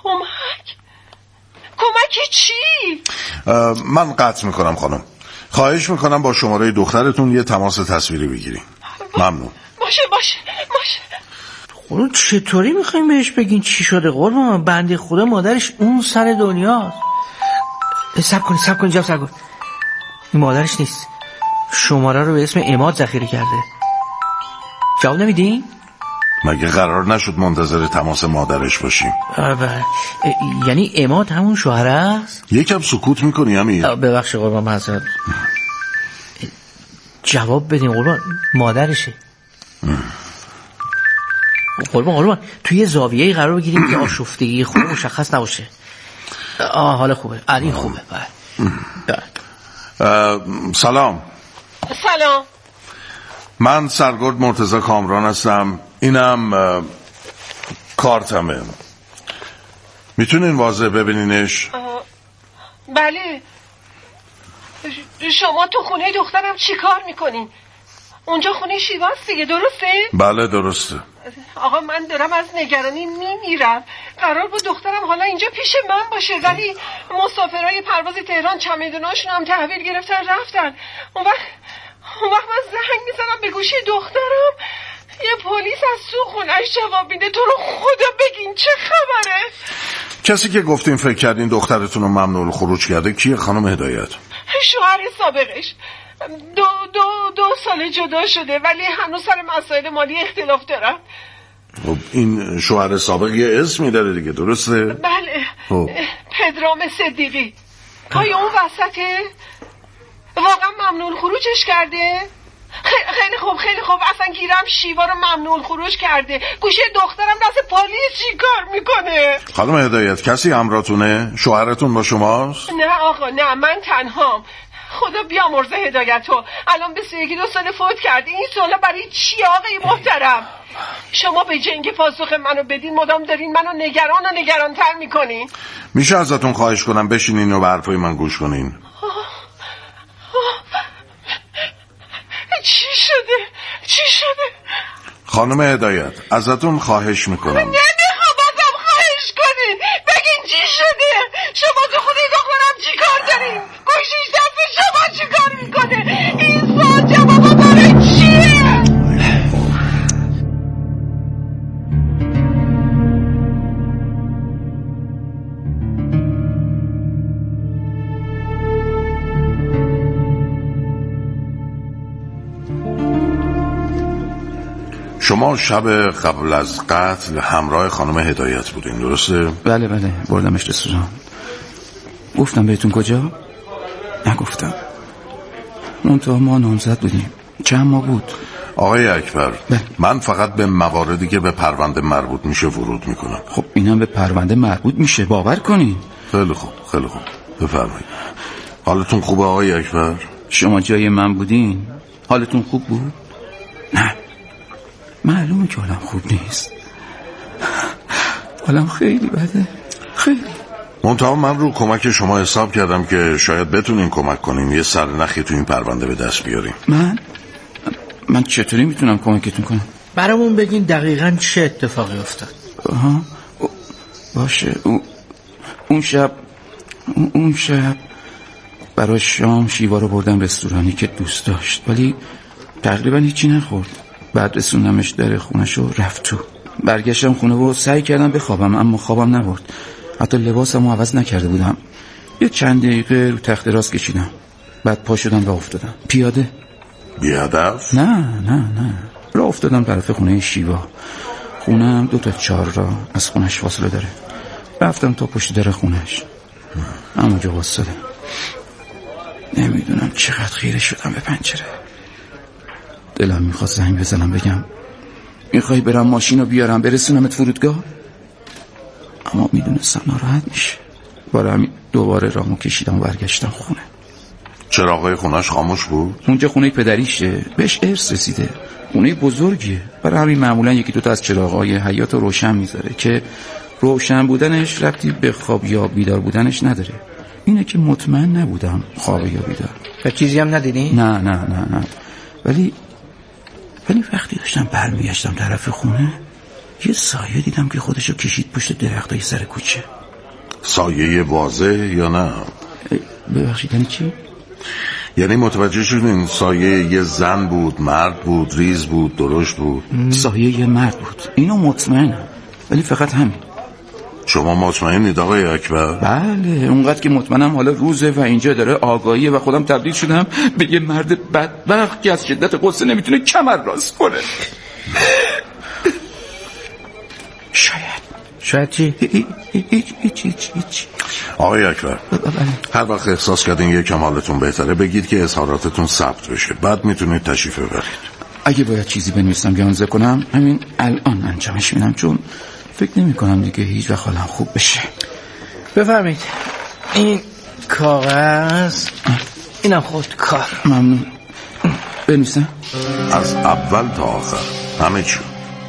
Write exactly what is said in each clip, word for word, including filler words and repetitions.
کمک کمک چی؟ من قطع میکنم خانم. خواهش میکنم با شماره دخترتون یه تماس تصویری بگیریم. ممنون. باشه باشه باشه. خب چطوری میخوایم بهش بگین چی شده قربان؟ بنده خدا مادرش اون سر دنیاست. صبر کنی صبر کنی جواب صبر کن. این مادرش نیست. شماره رو به اسم عماد ذخیره کرده. جواب نمیدین؟ مگه قرار نشد منتظر تماس مادرش باشیم؟ یعنی عماد همون شوهر است؟ یکم سکوت میکنی امیر؟ ببخشید قربان معذرت. جواب بدین قربان، مادرشه. قربان قربان توی زاویه‌ای قرار بگیریم که آشفتگی خوب مشخص نباشه. آه حالا خوبه. علی خوبه. بله. سلام. سلام. من سرگرد مرتضی کامران هستم. اینم کارتمه. میتونین واضح ببینینش؟ بله. شما تو خونه دخترم چی کار میکنین؟ اونجا خونه شیواست دیگه، درسته؟ بله درسته. آقا من دارم از نگرانی میمیرم. قرار بود دخترم حالا اینجا پیش من باشه، ولی مسافرای پرواز تهران چمدوناشون هم تحویل گرفتن رفتن. اون وقت اون وقت من زنگ میزنم به گوشی دخترم، یه پلیس از تو خونه‌اش جواب میده. تو رو خدا بگین چه خبره؟ کسی که گفتین فکر کردین دخترتون رو ممنوع خروج کرده کیه خانم هدایت؟ شوهر سابقش. دو دو دو سال جدا شده ولی هنوز سر مسائل مالی اختلاف دارن. خب این شوهر سابق یه اسمی داره دیگه، درسته؟ بله. خب. پدرام صدیقی. آیا اون وسطه؟ واقعا ممنوع خروجش کرده؟ خیلی خوب خیلی خوب. اصلا گیرم شیوا رو ممنوع خروج کرده. گوشه دخترم دست پلیس چی کار میکنه؟ خانم هدایت کسی همراهتونه؟ شوهرتون با شماست؟ نه آقا نه، من تنهام. خدا بیامرزه هدایتو. الان به یکی دو سال فوت کرده. این سالا برای چی آقای محترم؟ شما به جنگ پاسخ منو بدین مدام دارین منو نگران و نگرانتر میکنین. میشه ازتون خواهش کنم بشینین و به حرفای من گوش کنین؟ چی شده؟ چی شده؟ خانم هدایت ازتون خواهش میکنم. نمیخوام ازم خواهش کنین. بگین چی شده؟ شما تو خونه دخترم چی کار دارین؟ گوشیش دست شما چی کار میکنه؟ این سال جوابا برای چیه؟ شما شب قبل از قتل همراه خانم هدایت بودین درسته؟ بله بله بردمش رستوران. گفتم بهتون کجا؟ نگفتم. منتها ما نامزد بودیم. چند ماه بود. آقای اکبر بله. من فقط به مواردی که به پرونده مربوط میشه ورود میکنم. خب اینم به پرونده مربوط میشه، باور کنین. خیلی خوب خیلی خوب بفرمایید. حالتون خوبه آقای اکبر؟ شما جای من بودین حالتون خوب بود؟ نه معلومه که حالم خوب نیست. حالم خیلی بده، خیلی. منتها من رو کمک شما حساب کردم که شاید بتونین کمک کنیم یه سرنخی تو این پرونده به دست بیاریم. من من چطوری میتونم کمکتون کنم؟ برامون بگین دقیقاً چه اتفاقی افتاد. آها باشه. اون شب اون شب برای شام شیوا رو بردم رستورانی که دوست داشت، ولی تقریبا هیچی نخورد. بعد رسوندمش در خونش و رفت تو. برگشتم خونه و سعی کردم بخوابم اما خوابم نبرد. حتی لباسم رو عوض نکرده بودم. یه چند دقیقه رو تخت راست کشیدم، بعد پا شدم راه افتادم پیاده. بی هدف؟ نه نه نه راه افتادم طرف خونه شیوا. خونم دو تا چهار راه از خونش فاصله داره. رفتم تا پشت در خونش، همونجا واسطه. نمیدونم چقدر خیره شدم به پنجره. دلم میخواد زنگ بزنم بگم میخوای برم ماشین رو بیارم برسونمت فرودگاه، اما میدونستم ناراحت میشه. برای همین دوباره رامو کشیدم و برگشتم خونه. چراغای خونش خاموش بود؟ اونجا خونه پدریشه، بهش ارث رسیده، خونه بزرگیه. برای همین معمولا یکی دوتا از چراغای حیاط رو روشن میذاره که روشن بودنش ربطی به خواب یا بیدار بودنش نداره. اینه که مطمئن نبودم خواب یا بیدار. و چیزی هم ندیدی؟ نه نه نه نه ولی ولی وقتی داشتم برمیگشتم طرف خونه یه سایه دیدم که خودشو کشید پشت درختای سر کوچه. سایه واضح یا نه؟ ببخشید یعنی چی؟ یعنی متوجه شدین سایه یه زن بود، مرد بود، ریز بود، درشت بود؟ سایه یه مرد بود، اینو مطمئنم، ولی فقط همین. شما مطمئنید آقای اکبر؟ بله، اونقدر که مطمئنم حالا روزه و اینجا داره آگاهیه و خودم تبدیل شدم به یه مرد بدبخت که از شدت غصه نمیتونه کمر راست کنه. شاید شاید چی؟ هیچ هیچ هیچ. آقای اکبر، هر وقت احساس کردین یکم حالتون بهتره بگید که اظهاراتتون ثبت بشه، بعد میتونید تشریف ببرید. اگه باید چیزی بنویسم یا امضا کنم همین الان انجامش میدم، چون فکر نمی کنم دیگه هیچ وقت حالم خوب بشه. بفرمایید. این کاغذ، اینم خود کار. ممنون. بنویسم؟ از اول تا آخر همه چی.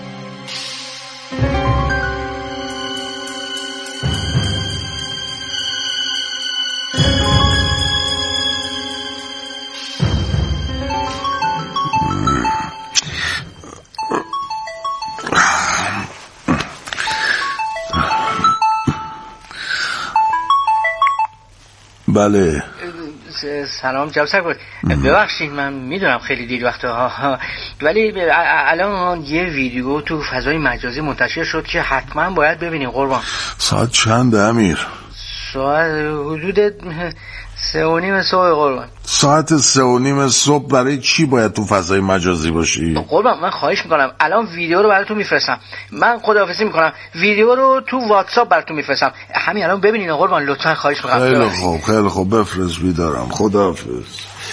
بله. سلام جناب سرگرد، ببخشید من میدونم خیلی دیر وقته ها، ولی الان یه ویدیو تو فضای مجازی منتشر شد که حتما باید ببینیم قربان. ساعت چنده امیر؟ ساعت حدود سه و نیم صبح قربان. ساعت سه و نیم صبح برای چی باید تو فضای مجازی باشی؟ قربان من خواهش میکنم الان ویدیو رو براتون میفرستم، من خداحافظی میکنم، ویدیو رو تو واتساپ براتون میفرستم، همین الان ببینین قربان لطفا خواهش میکنم. خیلی خوب خیلی خوب بفرست بیدارم. خداحافظ.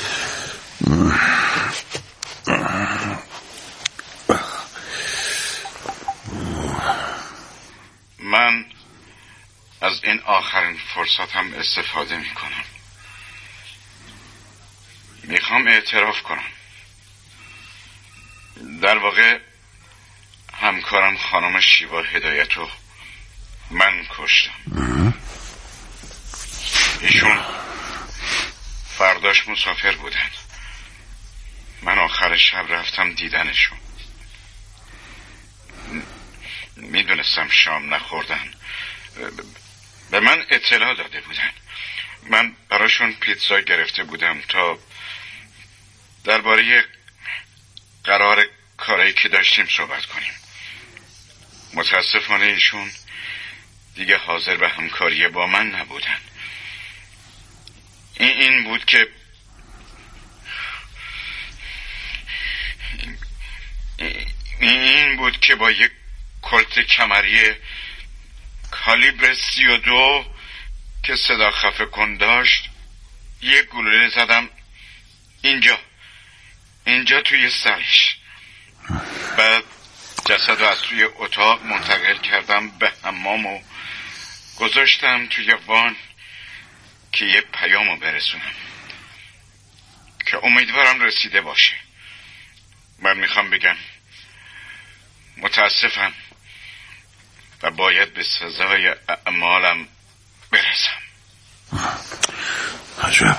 من از این آخرین فرصتم استفاده میکنم. میخوام اعتراف کنم. در واقع همکارم خانم شیوا هدایتو من کشتم. ایشون فرداش مسافر بودن، من آخر شب رفتم دیدنشون. میدونستم شام نخوردن، به من اطلاع داده بودن. من براشون پیتزا گرفته بودم تا درباره قرار کاری که داشتیم صحبت کنیم. متاسفانه ایشون دیگه حاضر به همکاری با من نبودن. این این بود که این بود که با یک کلت کمری کالیبر سی و دو که صدا خفه کن داشت یک گلوله زدم اینجا اینجا توی سرش. بعد جسد رو از توی اتاق منتقل کردم به حمام و گذاشتم توی وان که یه پیامو برسونم که امیدوارم رسیده باشه. من میخوام بگم متاسفم و باید به سزای اعمالم برسم. عجب.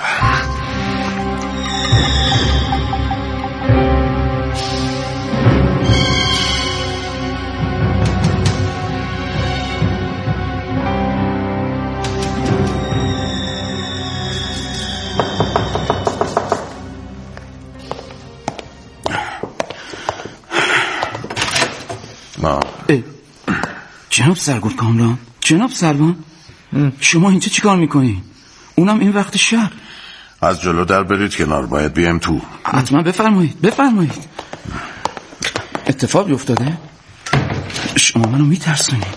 جناب سرگرد کامران، جناب سروان، شما اینجا چیکار میکنین؟ اونم این وقت شب. از جلو در برید کنار، باید بیایم تو. حتما بفرمایید بفرمایید. اتفاقی افتاده؟ شما منو میترسونید.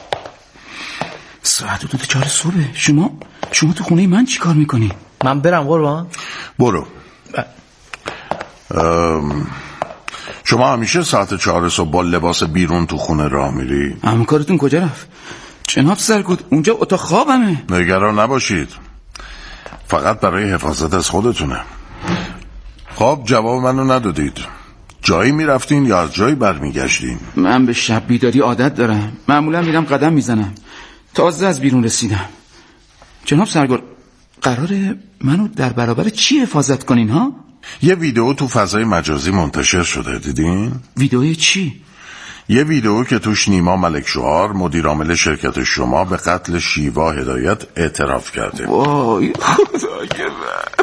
ساعت حدود چهار صبح. شما شما تو خونه من چیکار میکنی؟ من برم قربان؟ برو. ام... شما همیشه ساعت چهار صبح با لباس بیرون تو خونه راه میری؟ همکارتون کجا رفت؟ جناب سرگرد اونجا اتاق خوابمه. نگران نباشید، فقط برای حفاظت از خودتونه. خب جواب منو ندادید. جایی میرفتین یا از جایی برمیگشتین؟ من به شب بیداری عادت دارم، معمولا میرم قدم میزنم. تازه از بیرون رسیدم. جناب سرگرد قراره منو در برابر چی حفاظت کنین ها؟ یه ویدیو تو فضای مجازی منتشر شده، دیدین؟ ویدیو چی؟ یه ویدیو که توش نیما ملکشعار مدیر عامل شرکت شما به قتل شیوا هدایت اعتراف کرده. وای خدای من.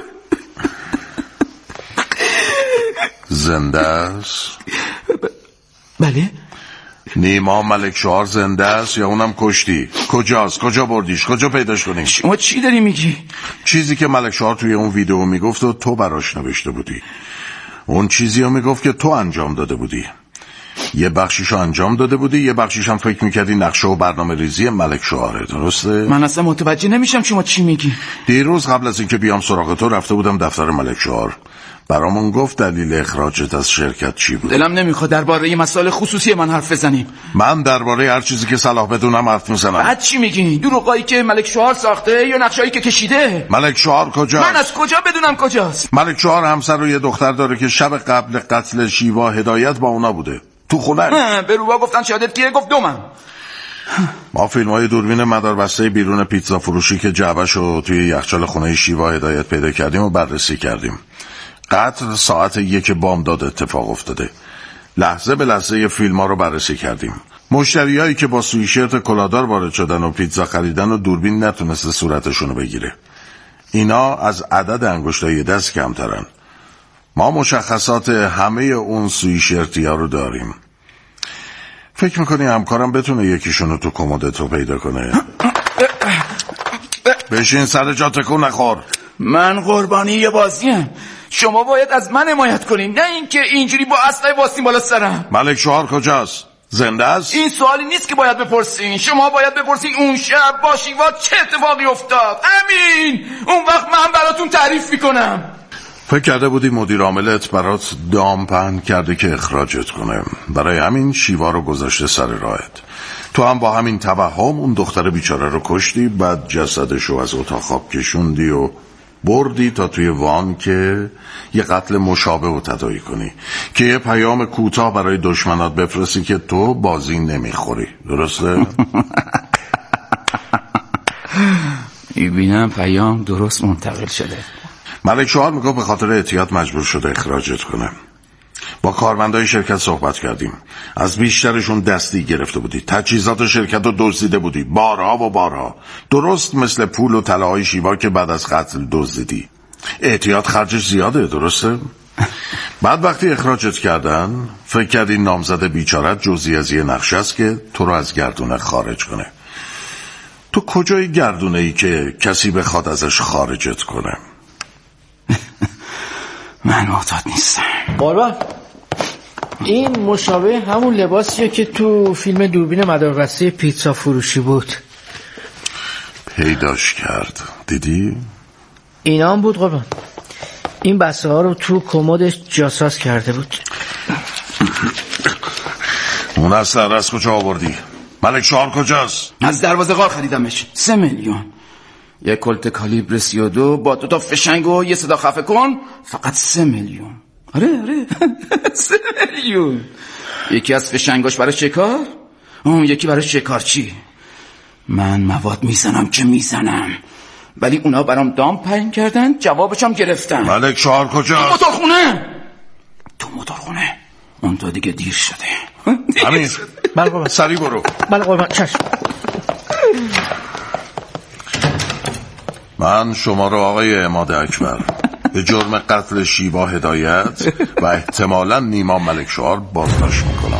زنده است؟ بله. نیما ملکشعار زنده است یا اونم کشتی؟ کجاست؟ کجا بردیش؟ کجا پیداش کنی؟ شما چی داری میگی؟ چیزی که ملکشعار توی اون ویدیو میگفت و تو براش نوشته بودی. اون چیزی رو میگفت که تو انجام داده بودی. یه بخشیشو انجام داده بودی، یه بخشیش هم فکر میکردی نقشه و برنامه ریزی ملکشعاره. درسته؟ من اصلا متوجه نمیشم شما چی میگی. دیروز قبل از اینکه بیام سراغ تو رفته بودم دفتر ملکشعار. برامون گفت دلیل اخراجت از شرکت چی بود. دلم نمیخواد درباره مسائل خصوصی من حرف بزنیم. من درباره هر چیزی که صلاح بدونم حرف میزنم. بعد چی میگی؟ دروغایی که ملکشعار ساخته یا نقشه‌ای که کشیده؟ ملکشعار کجاست؟ من از کجا بدونم کجاست؟ ملکشعار همسر و یه دختر داره که شب قبل قتل شیوا هدایت با اونا بوده تو خونه. به روبا گفتن شهادت کیه؟ گفت دومم. ما فیلم‌های دوربین مداربسته بیرون پیتزا فروشی که جعبه‌شو توی یخچال خونه شیوا هدایت پیدا کردیم و بررسی کردیم. قتل ساعت یک بامداد اتفاق افتاده. لحظه به لحظه فیلم ها رو بررسی کردیم. مشتریایی که با سویشرت کلادار وارد شدن و پیتزا خریدن و دوربین نتونسته صورتشون رو بگیره. اینا از عدد انگشتای دست کمترن. ما مشخصات همه اون سویشرتی ها رو داریم. فکر میکنی همکارم بتونه یکیشون رو تو کمدت رو پیدا کنه؟ بشین سر جا تکون نخور. من قربانی یه بازیم. شما باید از من حمایت کنین، نه اینکه اینجوری با اسلحه واسین بالا سرم. ملکشعار کجاست؟ زنده است؟ این سوالی نیست که باید بپرسین. شما باید بپرسین اون شب با شیوا چه اتفاقی افتاد. امین اون وقت من براتون تعریف میکنم. فکر کرده بودی مدیر عاملت برات دام پهن کرده که اخراجت کنه، برای همین شیوا رو گذاشته سر راهت. تو هم با همین توهم اون دختر بیچاره رو کشتی، بعد جسدشو از اتاق خواب کشوندی و بردی تا توی وان که یه قتل مشابه رو تداعی کنی، که یه پیام کوتاه برای دشمنات بفرستی که تو بازی نمیخوری. درسته؟ میبینم پیام درست منتقل شده. ملکشعار میگه به خاطر احتیاط مجبور شده اخراجت کنه. با کارمندای شرکت صحبت کردیم. از بیشترشون دستی گرفته بودی. تجهیزات شرکت رو دزدیده بودی بارها و بارها، درست مثل پول و طلاهای شیوا که بعد از قتل دزدیدی. احتیاط خرجش زیاده. درسته؟ بعد وقتی اخراجت کردن فکر کردی نامزد بیچارت جزئی از یه نقشه است که تو رو از گردونه خارج کنه. تو کجای گردونه ای که کسی بخواد ازش خارجت کنه؟ من معتاد نیستم. قربان این مشابه همون لباسیه که تو فیلم دوربین مداربسته پیتزا فروشی بود. پیداش کرد دیدی؟ اینا هم بود قربان. این بسته ها رو تو کمدش جاساز کرده بود. اون اصلا از کجا آوردی؟ ملکشعار کجاست؟ از دروازه غار خریدمش. سه میلیون. یک کلت کالیبر سی و دو با دو تا فشنگ و یه صدا خفه کن. فقط سه میلیون. آره آره سه میلیون. یکی از فشنگاش برای شکار، اون یکی برای شکارچی. من مواد میزنم که میزنم، ولی اونا برام دام پهن کردن، جوابشم گرفتن. ملکشعار کجاست؟ تو موتورخونه. تو موتورخونه. اون تو دیگه دیر شده. امیر بله قربان. سریع برو. بله قربان چشم. من شما رو آقای عماد اکبر به جرم قتل شیوا هدایت و احتمالاً نیما ملکشعار بازداشت میکنم.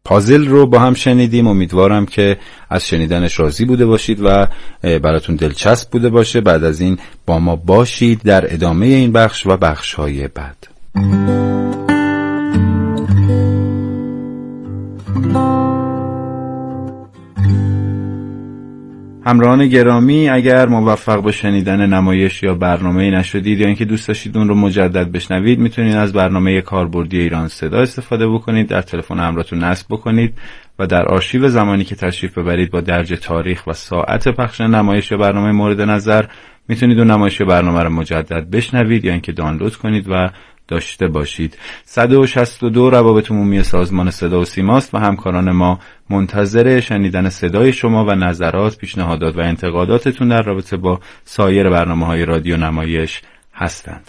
پازل رو با هم شنیدیم. امیدوارم که از شنیدنش راضی بوده باشید و براتون دلچسب بوده باشه. بعد از این با ما باشید در ادامه این بخش و بخش‌های بعد. همراهان گرامی، اگر موفق به شنیدن نمایش یا برنامه نشدید یا اینکه دوست داشتید اون رو مجدد بشنوید، میتونید از برنامه کاربردی ایران صدا استفاده بکنید، در تلفن همراهتون نصب بکنید و در آرشیو زمانی که تشریف ببرید با درج تاریخ و ساعت پخش نمایش یا برنامه مورد نظر میتونید اون نمایش یا برنامه رو مجدد بشنوید یا اینکه دانلود کنید و داشته باشید. صد و شصت و دو روابط عمومی سازمان صدا و سیماست و همکاران ما منتظر شنیدن صدای شما و نظرات، پیشنهادات و انتقاداتتون در رابطه با سایر برنامه‌های رادیو نمایش هستند.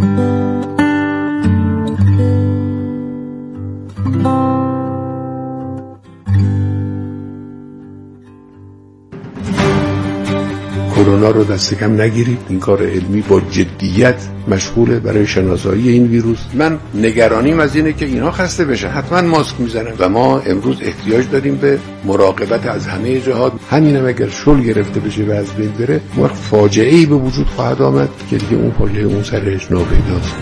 کرونا رو دست کم نگیرید. این کار علمی با جدیت مشغوله برای شناسایی این ویروس. من نگرانیم از اینه که اینها خسته بشن، حتما ماسک میزنن و ما امروز احتیاج داریم به مراقبت از همه جهات. همینم اگر شل گرفته بشه و از بین بره، وقت فاجعه‌ای به وجود خواهد آمد که دیگه اون فاجعه اون سرش ناپیداست.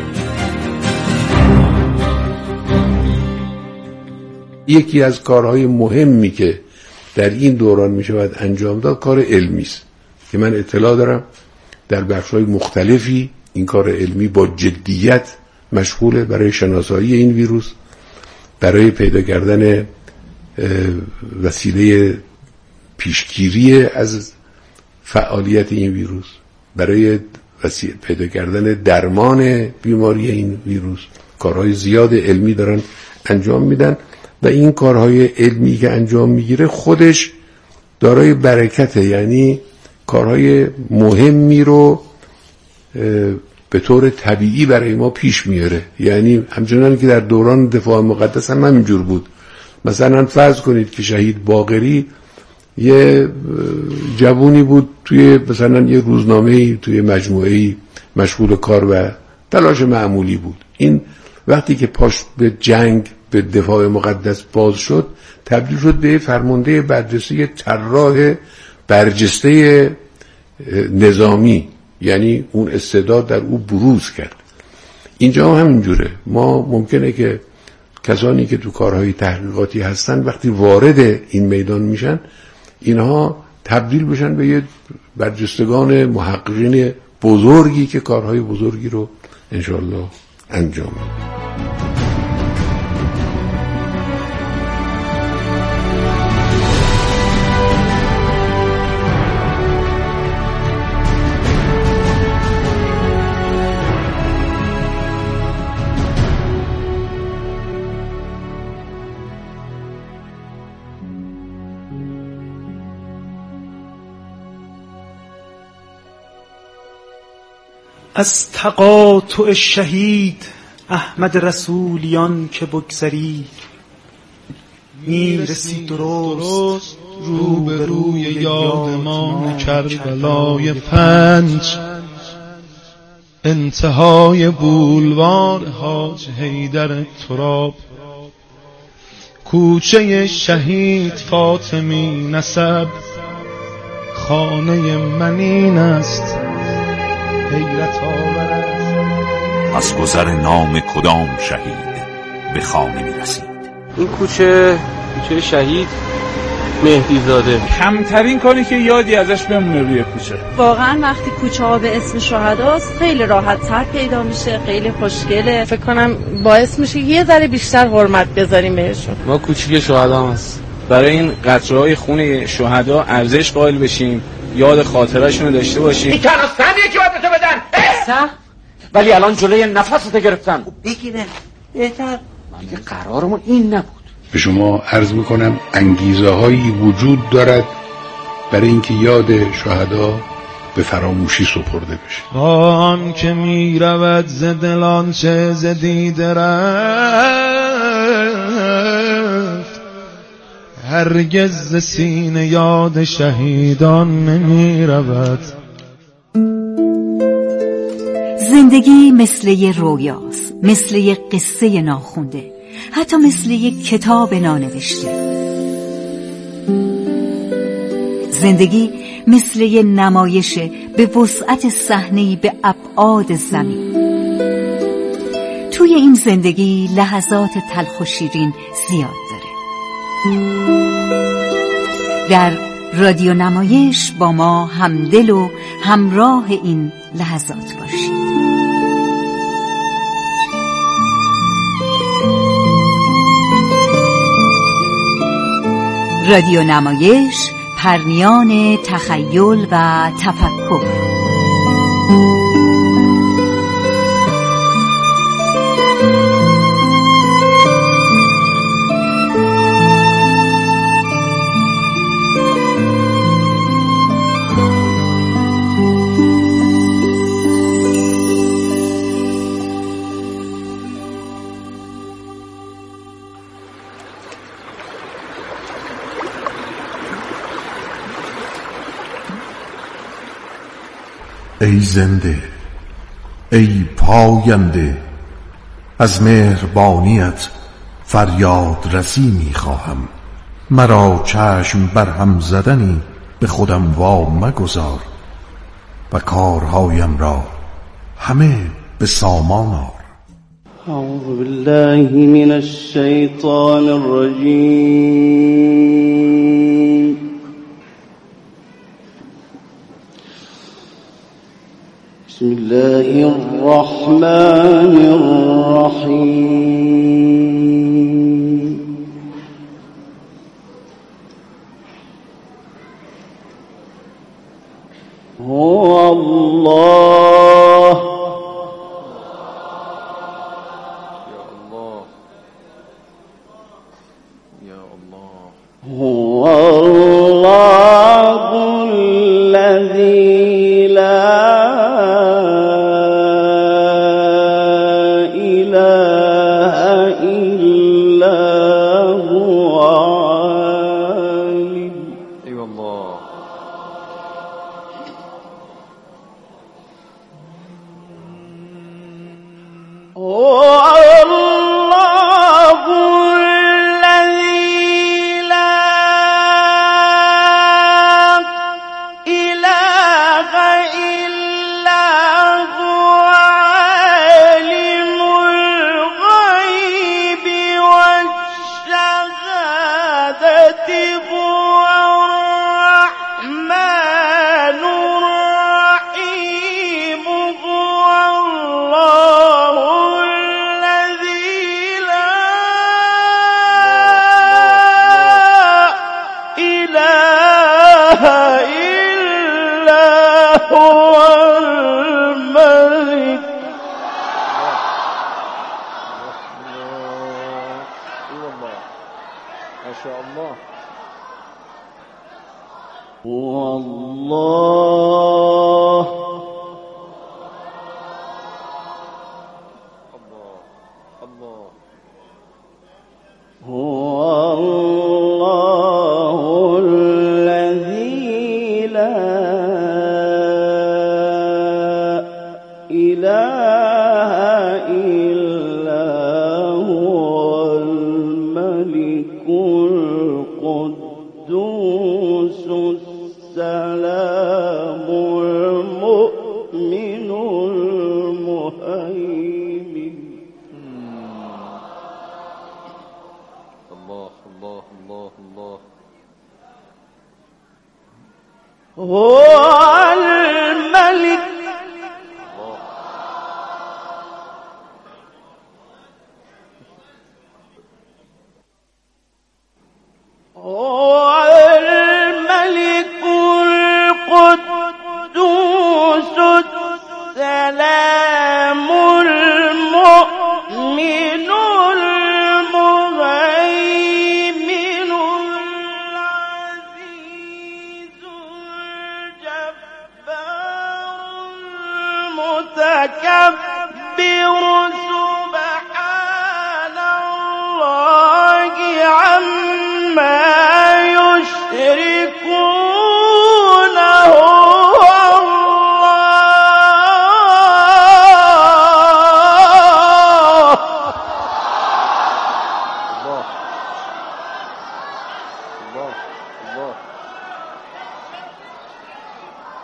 یکی از کارهای مهمی که در این دوران میشود انجام داد کار علمی است که من اطلاع دارم در بخش‌های مختلفی این کار علمی با جدیت مشغوله برای شناسایی این ویروس، برای پیدا کردن وسیله پیشگیری از فعالیت این ویروس، برای وسیله پیدا کردن درمان بیماری این ویروس. کارهای زیاد علمی دارن انجام میدن و این کارهای علمی که انجام میگیره خودش دارای برکته، یعنی کارهای مهمی رو به طور طبیعی برای ما پیش میاره. یعنی همچنان که در دوران دفاع مقدس هم همینجور بود. مثلا فرض کنید که شهید باقری یه جوونی بود توی مثلا یه روزنامه‌ای، توی مجموعه‌ای مشغول کار و تلاش معمولی بود. این وقتی که پاش به جنگ، به دفاع مقدس باز شد، تبدیل شد به فرمانده برجسته طراح برجسته نظامی، یعنی اون استعداد در او بروز کرد. اینجا هم همینجوره. ما ممکنه که کسانی که تو کارهای تحقیقاتی هستن وقتی وارد این میدان میشن، اینها تبدیل بشن به یه برجستگان محققین بزرگی که کارهای بزرگی رو انشالله انجام میدن. از تقاطع شهید احمد رسولیان که بگذری، میرسی درست رو به روی یادمان کربلای پنج، انتهای بولوار حاج حیدر تراب، کوچه شهید فاطمی نسب، خانه من این است حیرت آورد. از گذر نام کدام شهید به خانه می رسید؟ این کوچه کوچه شهید مهدی زاده. کمترین کاری که یادی ازش بمونه روی کوچه. واقعا وقتی کوچه ها به اسم شهداست خیلی راحت تر پیدا میشه، خیلی خوشگله. فکر کنم باعث میشه یه ذره بیشتر حرمت بذاریم بهشون. ما کوچیک شهدا هست. برای این قطره‌های خون شهدا ارزش قائل بشیم، یاد خاطره‌شون رو داشته باشیم. این تنها سندی که باید تو بدن سه؟ ولی الان جلوی نفستو گرفتن. بگیره بهتر. دیگه قرارمون این نبود. به شما عرض میکنم انگیزه هایی وجود دارد برای اینکه یاد شهدا به فراموشی سپرده بشه. آن که می رود ز دلان چه ز دیده رفت، هرگز ز سینه یاد شهیدان نمی رود. زندگی مثل یه رویاست، مثل یه قصه ناخونده. حتی مثل یک کتاب نانوشته. زندگی مثل یک نمایش به وسعت صحنه‌ای به ابعاد زمین. توی این زندگی لحظات تلخ و شیرین زیاد داره. در رادیو نمایش با ما همدل و همراه این لحظات باشید. رادیو نمایش، پرنیان تخیل و تفکر. ای زنده، ای پاینده، از مهربانیت فریاد رسی می خواهم. مرا چشم بر هم زدنی به خودم وا مگذار و کارهایم را همه به سامان آر. اعوذ بالله من الشیطان الرجیم. بسم الله الرحمن الرحیم. هو الله هو الله الذي لا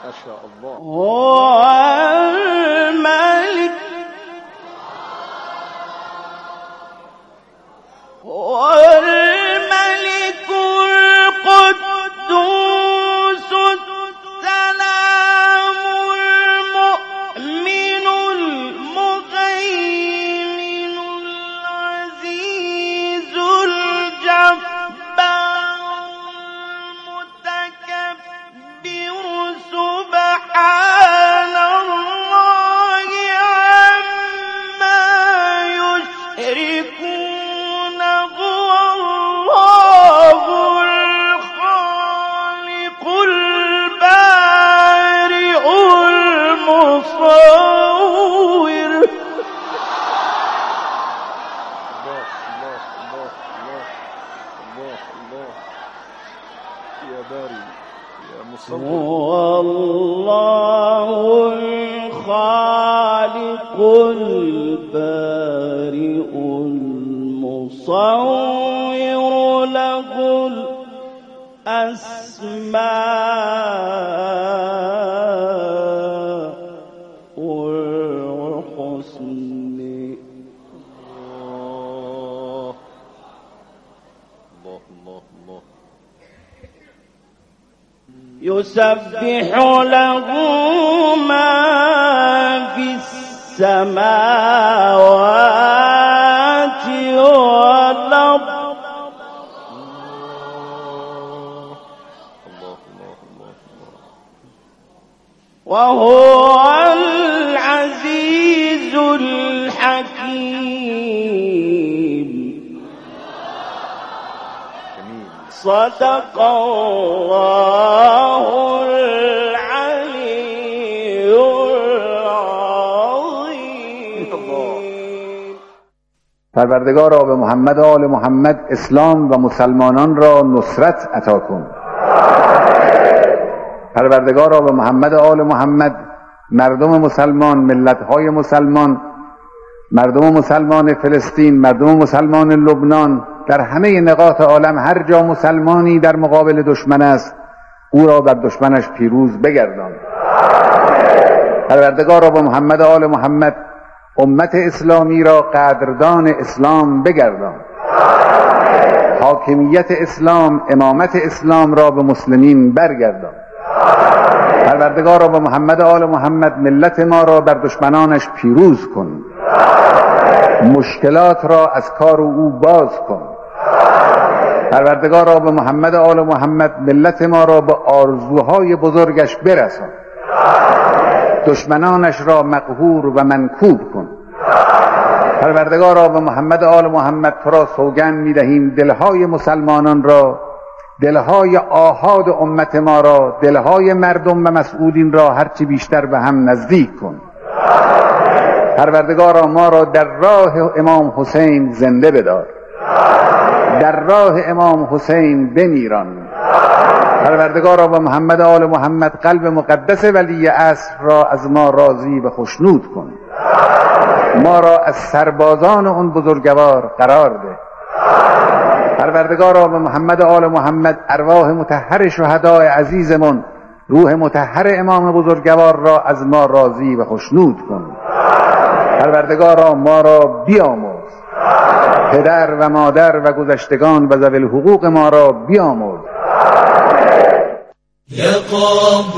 هو الملك هو الملك القدوس السلام المؤمن المهيمن العزيز الجبار المتكبر سبحان الله عما يشركون هو الله الخالق البارئ المصور. هو الله الخالق البارئ المصور له الأسماء الحسنى. يسبح له ما في السماوات والأرض وهو العزيز الحكيم. صدق الله العلي العظيم. پروردگارا به محمد و آل محمد اسلام و مسلمانان را نصرت عطا کن. پروردگارا به محمد و آل محمد مردم مسلمان، ملت‌های مسلمان، مردم مسلمان فلسطین، مردم مسلمان لبنان، در همه نقاط عالم هر جا مسلمانی در مقابل دشمن است او را بر دشمنش پیروز بگردان. پروردگارا به محمد و آل محمد امت اسلامی را قدردان اسلام بگردان. حاکمیت اسلام، امامت اسلام را به مسلمین برگردان. پروردگارا به محمد و آل محمد ملت ما را بر دشمنانش پیروز کن. مشکلات را از کار او باز کن. پروردگارا به محمد و آل محمد ملت ما را به آرزوهای بزرگش برسان. دشمنانش را مقهور و منکوب کن. پروردگارا به محمد و آل محمد تو را سوگند می‌دهیم دلهای مسلمانان را، دلهای آحاد امت ما را، دلهای مردم و مسئولین را هرچی بیشتر به هم نزدیک کن. پروردگارا ما را در راه امام حسین زنده بدار، در راه امام حسین بمیران. پروردگارا به محمد و آل محمد قلب مقدس ولی عصر را از ما راضی و خشنود کن. ما را از سربازان اون بزرگوار قرار ده. پروردگارا به محمد و آل محمد ارواح مطهر شهدای عزیزمون، روح مطهر امام بزرگوار را از ما راضی و خشنود کن. پروردگارا ما را بیامرز، پدر و مادر و گذشتگان و ذوی الحقوق ما را بیامرز.